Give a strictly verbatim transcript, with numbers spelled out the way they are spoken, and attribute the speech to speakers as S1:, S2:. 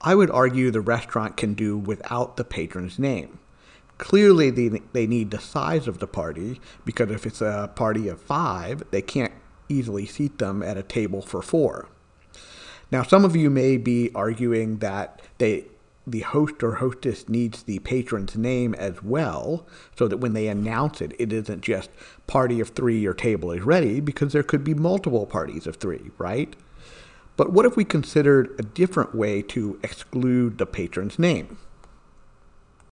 S1: I would argue the restaurant can do without the patron's name. Clearly, they, they need the size of the party, because if it's a party of five, they can't easily seat them at a table for four. Now, some of you may be arguing that they, the host or hostess needs the patron's name as well, so that when they announce it, it isn't just party of three, your table is ready, because there could be multiple parties of three, right? But what if we considered a different way to exclude the patron's name?